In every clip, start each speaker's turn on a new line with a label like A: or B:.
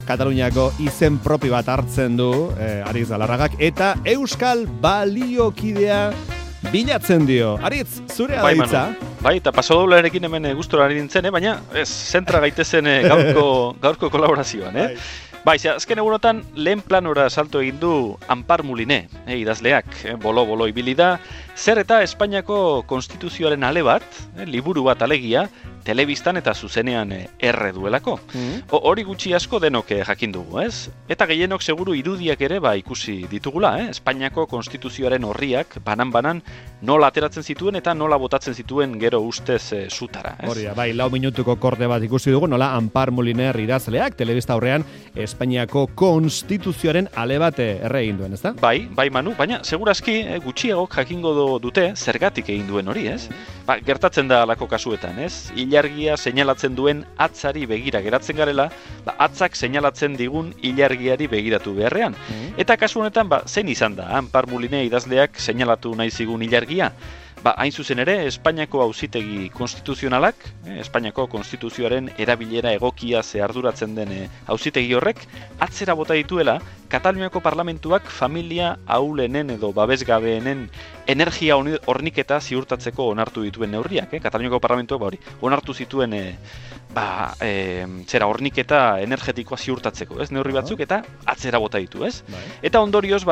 A: Kataluniako izen propi bat hartzen du Aritz Galarragak, eta Euskal Baliokidea bilatzen dio. Aritz, zure aditza?
B: Bai, eta pasodoularekin hemen gustora ari nintzen, baina ez, zentra gaitezen gaurko kolaborazioan, Bai, azken egunotan lehen planora salto egin du Anpar Muline, idazleak, bolo-bolo ibili da, zer eta Espainiako konstituzioaren ale bat, liburu bat alegia, telebistan eta zuzenean erre duelako. Hori gutxi asko denok jakin dugu, ez? Eta gehienok seguru irudiak ere ikusi ditugula, Espainiako konstituzioaren horriak banan-banan nola ateratzen zituen eta nola botatzen zituen gero ustez zutara, ez?
A: Hori, bai, 4 minutuko korde bat ikusi dugu, nola Anpar Muliner idazleak telebista aurrean Espainiako konstituzioaren ale bat erre egin duen, ezta?
B: Bai, Manu, baina segurazki gutxiagok jakingo dute zergatik egin duen hori, ez? Gertatzen da alako kasuetan, ez? Ilargia seinalatzen duen atzari begira geratzen garela, atzak seinalatzen digun ilargiari begiratu beharrean. Eta kasu honetan, zein izan da, Anpar Muline idazleak seinalatu nahi zigun ilargia? Hain zuzen ere, Espainiako auzitegi konstituzionalak, Espainiako konstituzioaren erabilera egokia arduratzen den auzitegi horrek, atzera bota dituela, Kataluniako parlamentuak familia ahulenen edo babesgabeenen energia horniketa ziurtatzeko onartu dituen neurriak. Kataluniako parlamentuak onartu zituen horniketa energetikoa ziurtatzeko, neurri batzuk, eta atzera bota ditu, ez? Eta ondorioz,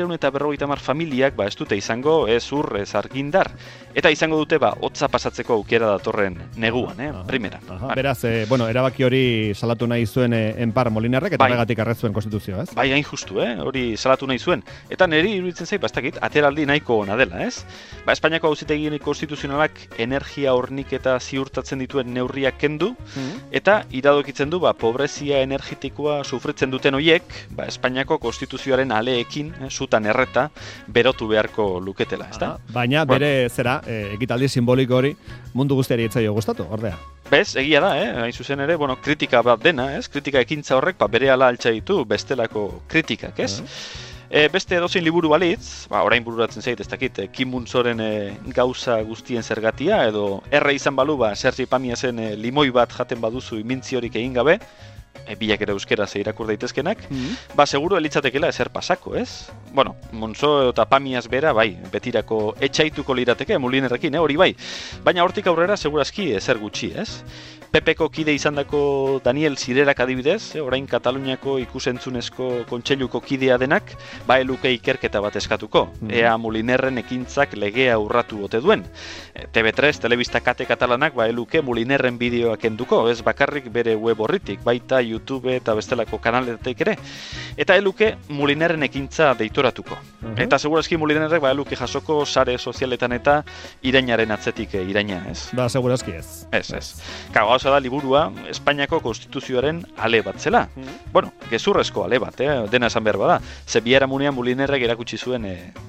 B: 850 familiak ez dute izango ur, ez argindar, eta izango dute hotza pasatzeko aukera datorren neguan, primera.
A: Beraz, erabaki hori salatu nahi zuen Anpar Mulinerrek, eta horregatik arrezuen konstituzioa, ez?
B: Bai, hain justu, hori salatu nahi zuen. Eta niri iruditzen zait, ateraldi nahiko ona dela, ez? Espainiako auzitegi konstituzionalak energia horniketa ziurtatzen dituen neurriak kendu, eta iradokitzen du, pobrezia energetikoa sufritzen duten hoiek, Espainiako konstituzioaren aleekin, zutan erreta, berotu beharko luketela, ezta?
A: Baina bere zera, ekitaldi simboliko hori mundu guztiari etzaio gustatu, ordea.
B: Bez, egia da, hain zuzen ere, kritika bat dena, ez? Kritika ekintza horrek, berehala altxa ditu bestelako kritikak, ez? Beste edozein liburu balitz, orain bururatzen zait, ez dakit, Kim Muntzoren gauza guztien zergatia, edo erre izan balu, Sergi Pamiasen limoi bat jaten baduzu imintziorik egin gabe, bilak ere euskeraz irakur daitezkenak, seguru elitzatekela ezer pasako, ez? Muntzo eta Pamias bera, betirako etxaituko lirateke, Mulinerrekin, hori bai. Baina hortik aurrera, segurazki ezer gutxi, ez? Pepeko kide izandako Daniel Zirerak adibidez, orain Kataluniako ikusentzunezko kontseiluko kidea denak, eluke ikerketa bat eskatuko. Ea Mulinerren ekintzak legea urratu ote duen. TV3, telebista kate katalanak, eluke Mulinerren bideoak enduko, ez bakarrik bere web horritik, baita YouTube eta bestelako kanaletek ere. Eta eluke Mulinerren ekintza deitoratuko. Eta segurazki Mulinerrek eluke jasoko sare sozialetan eta irainaren atzetik iraina, ez?
A: Segurazki ez.
B: Ez. Gauza da liburua Espainiako konstituzioaren ale bat zela. Gezurrezko ale bat, dena esan behar bada. Ze biharamunean Mulinerrek erakutsi zuen,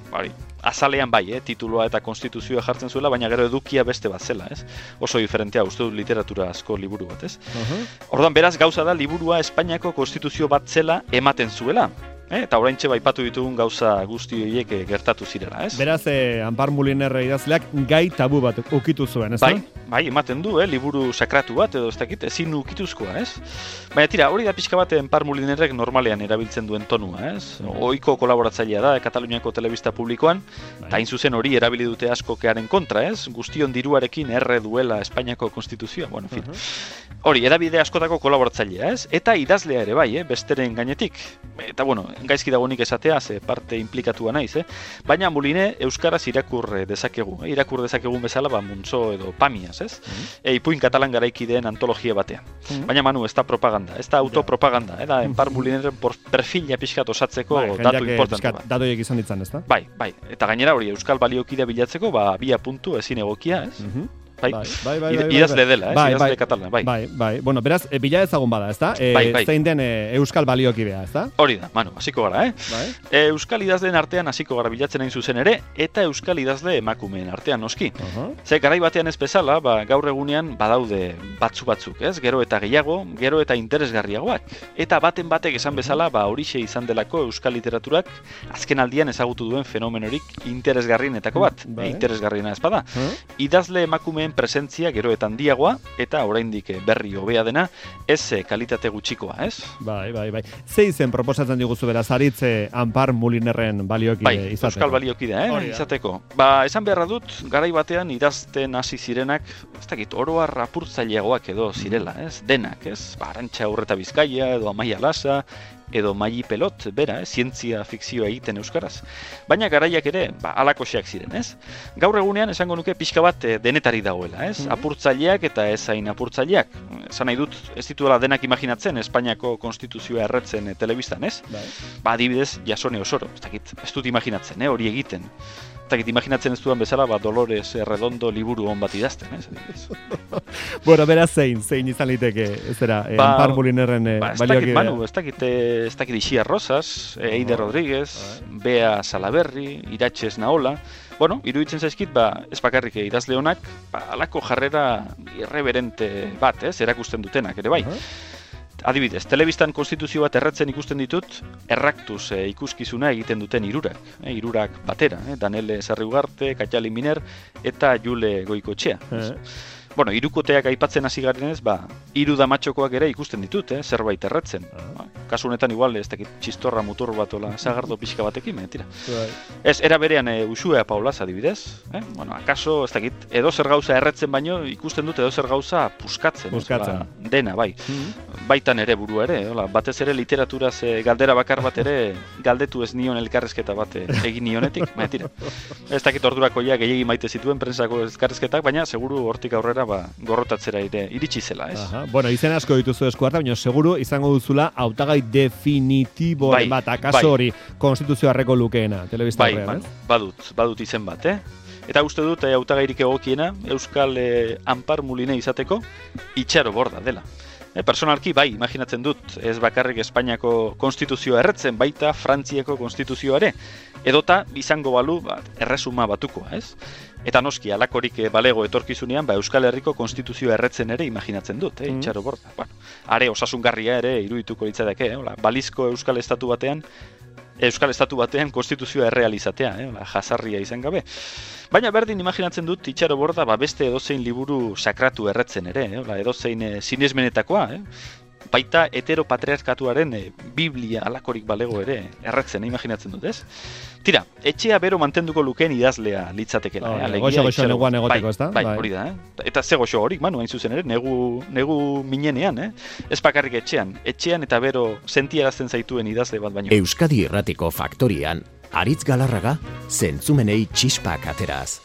B: azalean tituloa eta konstituzioa jartzen zuela, baina gero edukia beste bat zela, ez? Oso diferentea, uste dut literatura asko liburu bat, ez? Orduan, beraz, gauza da liburua Espainiako konstituzio bat zela ematen zuela. Eta oraintxe baipatu ditugun gauza guzti horiek gertatu zirela, ez?
A: Beraz, Anpar Muliner idazleak gai tabu bat ukitu zuen, ez da?
B: Bai, ematen du, liburu sakratu bat, edo ez dakit, ezin ukituzkoa, ez? Baina tira, hori da pixka bat Anpar Mulinerrek normalean erabiltzen duen tonua, ez? Ohiko kolaboratzailea da Kataluniako telebista publikoan, eta hain zuzen hori erabili dute askokearen kontra, ez? Guztion diruarekin erre duela Espainiako konstituzioa, en fin. Hori, edabide askotako kolaboratzailea, ez? Eta idazlea ere bai, besteren gainetik. Eta, gaizki dagoenik esatea, ze parte implikatua naiz, baina Muline euskaraz irakur dezakegu. Irakur dezakegun bezala, Muntzo edo Pamias, ez? Ipuin katalan garaikideen antologia batean. Baina Manu, ez da propaganda, ez da autopropaganda, da Anpar Mulineren perfila pixkat osatzeko datu importante bat.
A: Datoiek izan ditzan, ez da?
B: Bai. Eta gainera hori, euskal baliokidea bilatzeko, bia puntu ezin egokia, ez? Idazle dela, idazle katalan,
A: bai. Beraz, bila ezagun bada, ez da? Zein den euskal baliokidea, ez da?
B: Hori da, Manu, hasiko gara, Euskal idazleen artean hasiko gara bilatzen hain zuzen ere, eta euskal idazle emakumeen artean noski. Ze garai batean ez bezala, gaur egunean badaude batzuk, ez? Gero eta gehiago, gero eta interesgarriagoak. Eta baten batek esan bezala, horixe izan delako euskal literaturak azken aldian ezagutu duen fenomenorik interesgarrienetako bat. Interesgarriena ez bada. Idazle emakumeen euskaldunien presentzia gero eta handiagoa, eta oraindik berri hobea dena, ez kalitate gutxikoa, ez?
A: Bai. Ze izen proposatzen diguzu beraz, Aritz Anpar Mulinerren baliokide izateko?
B: Euskal baliokidea, izateko. Esan beharra dut, garai batean idazten hasi zirenak, ez dakit, oroar apurtzaileagoak edo zirela, ez? Denak, ez? Arantxa Urreta Bizkaia, edo Amaia Lasa, edo Maili Pelot, bera, zientzia fikzioa egiten euskaraz. Baina garaiak ere, alakoxeak ziren, ez? Gaur egunean esango nuke pixka bat denetari dagoela, ez? Apurtzaileak eta ez hain apurtzaileak. Esan nahi dut, ez dituela denak imaginatzen Espainiako konstituzioa erretzen telebistan, ez? Adibidez, Jasone Osoro, ez dut imaginatzen, hori egiten. Imaginatzen ez duan bezala, Dolores Redondo liburu hon bat idazten, ez?
A: Bueno, beraz zein izan liteke, ez dira, Anpar Mulinerren baliokidea?
B: Ez dakit Ixia Rosas, Eide Rodríguez, Bea Salaberri, Iratxez Naola. Bueno, iruditzen zaizkit, ez bakarrik idazle honak, alako jarrera irreverente bat, erakusten dutenak, ere bai. Adibidez, telebistan konstituzio bat erretzen ikusten ditut, erraktuz ikuskizuna egiten duten hirurak batera, Danele Sarriugarte, Katjali Miner eta Jule Goikoetxea. Bueno, hirukoteak aipatzen hasi garenez, hiru damatxokoak ere ikusten ditut, zerbait erretzen. Kasu honetan igual, ez dakit txistorra mutur bat ola sagardo pixka batekin, tira. Ez, era berean Uxue Paulaz adibidez, bueno, akaso, ez dakit, edo zer gauza erretzen baino, ikusten dut edo zer gauza puskatzen. Dena, bai. Baitan ere burua ere, batez ere literaturaz galdera bakar bat ere galdetu ez nion elkarrezketa bat egin nionetik, tira. Ez dakit ordurako ja gehiegi maite zituen prensako elkarrezketak, baina seguru hortik aurrera gorrotatzera iritsi zela, ez?
A: Bueno, izen asko dituzu eskuarta, baina seguru izango duzula hautagai definitiboren bat, akaso hori konstituzioarreko lukeena, telebista horrean, ez?
B: Badut izen bat, Eta uste dut hautagairik egokiena Euskal Anpar Muline izateko Itxaro Borda dela. Personalki, imaginatzen dut, ez bakarrik Espainiako konstituzioa erretzen, baita Frantziako konstituzioa ere. Edota, izango balu, erresuma batukoa, ez? Eta noski, alakorik balego etorkizunean, Euskal Herriko konstituzioa erretzen ere imaginatzen dut, Itxaro Borda. Are, osasungarria ere irudituko litzateke, balizko Euskal Estatu batean konstituzioa errealizatea, jasarria izan gabe. Baina berdin imaginatzen dut Itxaro Borda beste edozein liburu sakratu erretzen ere, edozein sinesmenetakoa, baita heteropatriarkatuaren Biblia alakorik balego ere erretzen, imaginatzen dut, ez? Tira, etxea bero mantenduko lukeen idazlea litzatekela.
A: Goxo neguan egoteko, ez da?
B: Bai, hori da, Eta ze goxo horik, hain zuzen ere, negu minenean, Ez bakarrik etxean eta bero sentiarazten zaituen idazle bat baino.
C: Euskadi Irratiko Faktorian, Aritz Galarraga, zentzumenei txispak ateraz.